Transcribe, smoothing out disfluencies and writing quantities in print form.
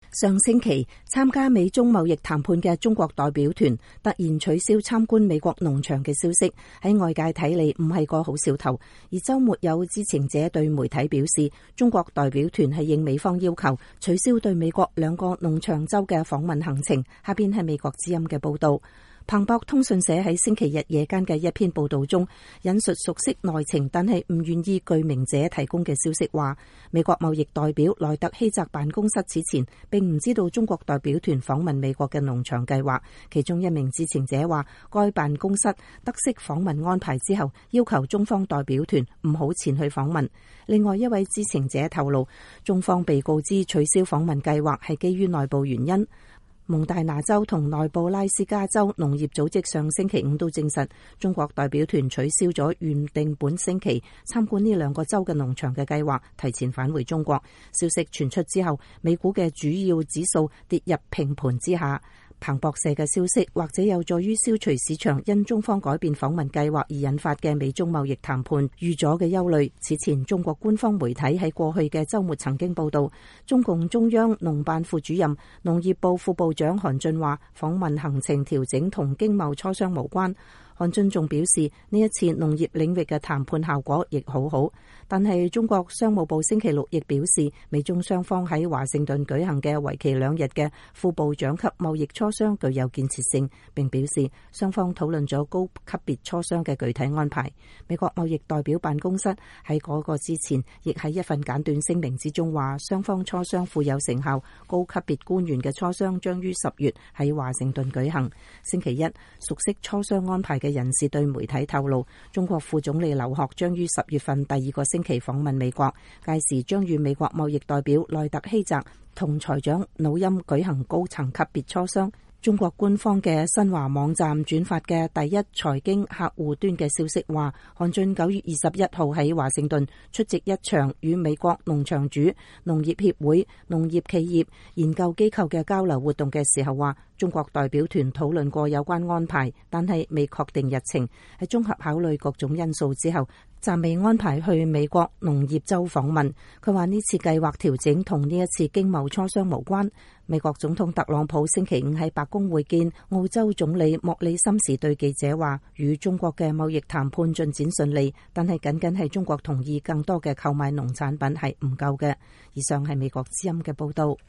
上星期參加美中貿易談判嘅中國代表團突然取消參觀美國農場嘅消息，喺外界睇嚟唔係個好兆頭。而週末有知情者對媒體表示，中國代表團係應美方要求取消對美國2個農場州嘅訪問行程。下邊係美國之音嘅報道。彭博通訊社喺星期日夜間嘅一篇報道中，引述熟悉內情但係唔願意具名者提供嘅消息話，美國貿易代表萊特希澤辦公室此前並唔知道中國代表團訪問美國嘅農場計劃。其中一名知情者話，該辦公室得悉訪問安排之後，要求中方代表團唔好前去訪問。另外一位知情者透露，中方被告知取消訪問計劃係基於內部原因。蒙大拿州同內布拉斯加州農業組織上星期五都證實，中國代表團取消咗原定本星期參觀呢2個州嘅農場嘅計劃，提前返回中國。消息傳出之後，美股嘅主要指數跌入平盤之下。彭博社嘅消息或者有助於消除市場因中方改變訪問計劃而引發嘅美中貿易談判預咗嘅憂慮。此前中國官方媒體喺過去嘅週末曾經報道，中共中央農辦副主任、農業部副部長韓俊話，訪問行程調整同經貿磋商無關。韓俊仲表示，呢一次農業領域嘅談判效果亦好好，但係中國商務部星期六亦表示，美中雙方喺華盛頓舉行嘅為期2日嘅副部長級貿易磋商具有建設性，並表示雙方討論咗高級別磋商嘅具體安排。美國貿易代表辦公室喺嗰個之前，亦喺一份簡短聲明之中話，雙方磋商富有成效，高級別官員嘅磋商將於10月喺華盛頓舉行。星期一，熟悉磋商安排嘅人士對媒體透露，中國副總理劉鶴將於10月份第2個星期訪問美國，屆時將與美國貿易代表萊特希澤同財長努欽舉行高層級別磋商。中國官方嘅新華網站轉發嘅第一財經客戶端嘅消息話，韓俊9月21號喺華盛頓出席一場與美國農場主、農業協會、農業企業、研究機構嘅交流活動嘅時候話，中國代表團討論過有關安排，但係未確定日程。喺綜合考慮各種因素之後，暫未安排去美國農業州訪問。佢話呢次計劃調整同呢一次經貿磋商無關。美國總統特朗普星期五喺白宮會見澳洲總理莫里森時對記者話，與中國嘅貿易談判進展順利，但係僅僅係中國同意更多嘅購買農產品係唔夠嘅。以上係美國之音嘅報道。